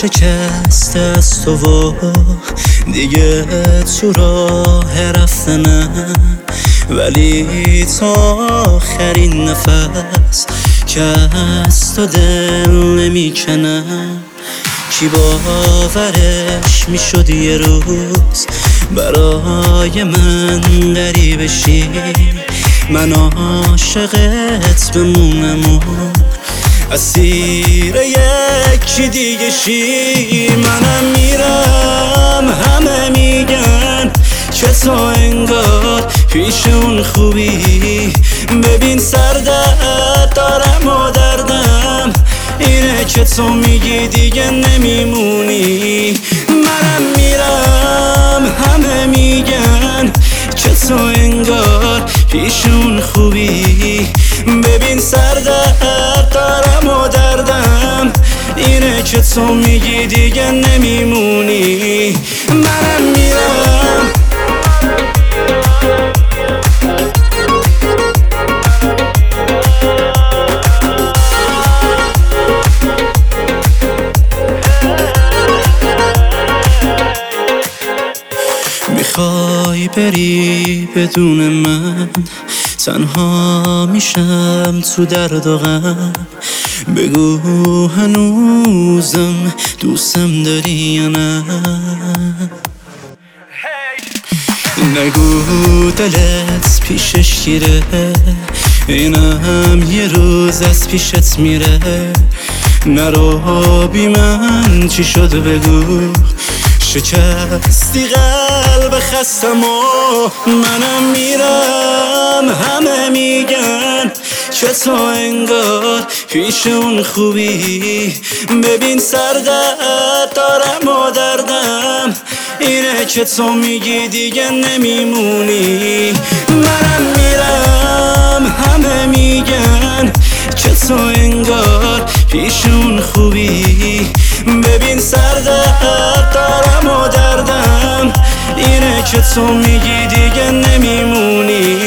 شکسته از تو و دیگه تو راه رفتنم، ولی تا آخرین نفس که از تو دل نمیکنم. کی باورش میشد یه روز برای من غریبه شی، من عاشقت بمونم و اسیر یکی دیگه شی. منم میرم همه میگن که تو انگار پیش اون خوبی، ببین سردرد دارم و دردم اینه که تو میگی دیگه نمیمونی. منم میرم همه میگن که تو انگار پیش اون خوبی، ببین سردرد دارم و دردم اینه که تو میگی دیگه نمیمونی. منم میرم میخوای بری بدون من، تنها میشم تو درد و غم. بگو هنوزم دوستم داری یا نه، نگو دلت پیشش گیره، اینم یه روز از پیشت میره. نرو بی من چی شد بگو، شکستی قلب خستم و منم میرم همه میگن که تو انگار پیش اون خوبی، ببین سردرد دارم و دردم اینه که تو میگی دیگه نمیمونی. منم میرم همه میگن که تو انگار پیش اون خوبی، ببین سردرد دارم و دردم اینه که تو میگی دیگه نمیمونی.